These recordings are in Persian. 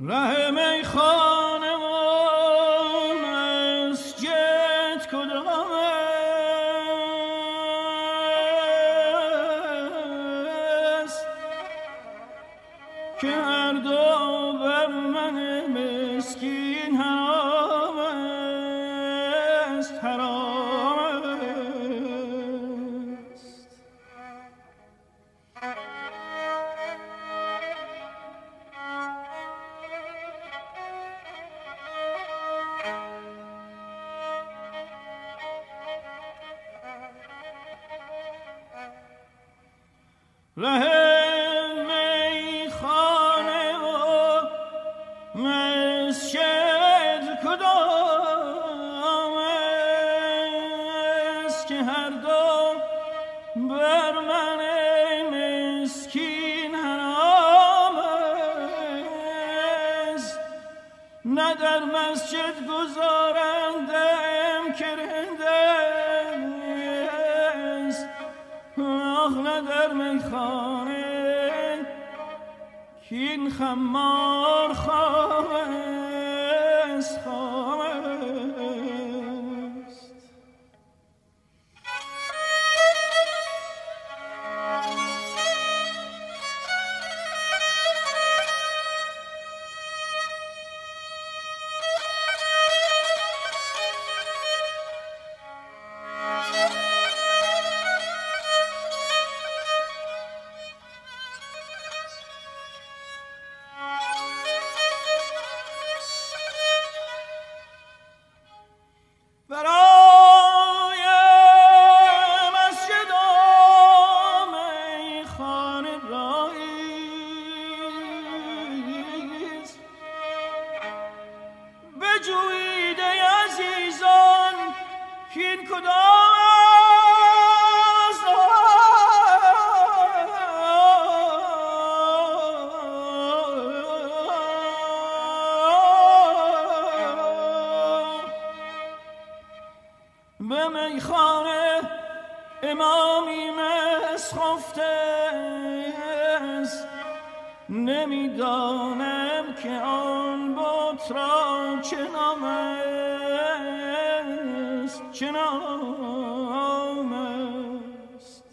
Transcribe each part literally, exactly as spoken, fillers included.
ره میخانه و مسجد کدام است که هر دو بر من مسکین حرام است، حرام است. ره میخانه و مسجد کدام است که هر دو بر من مسکین حرام است. نه در مسجد گذارندم کرنده است، آخ نه در میخانه که این خمار خام است، خام است. به میخانه امامی مسخفته است، نمیدانم که آن بت را چه نام است، چه نام است.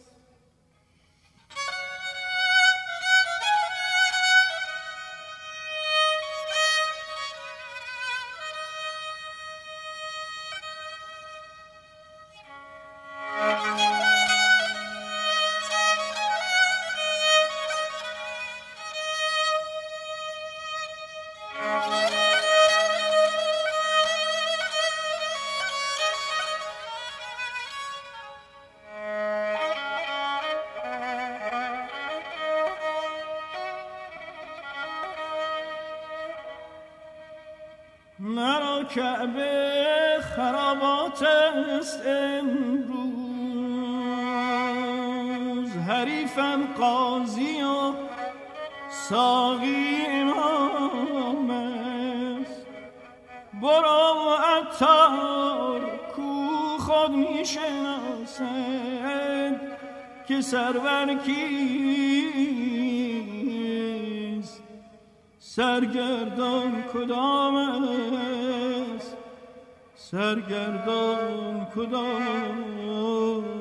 مرا کعبه خرابات است امروز، حریفم قاضی و ساقی امام است. برو عطار کو خود می شناسد که سرور کیست، سرگردان کدام است، سرگردان کدام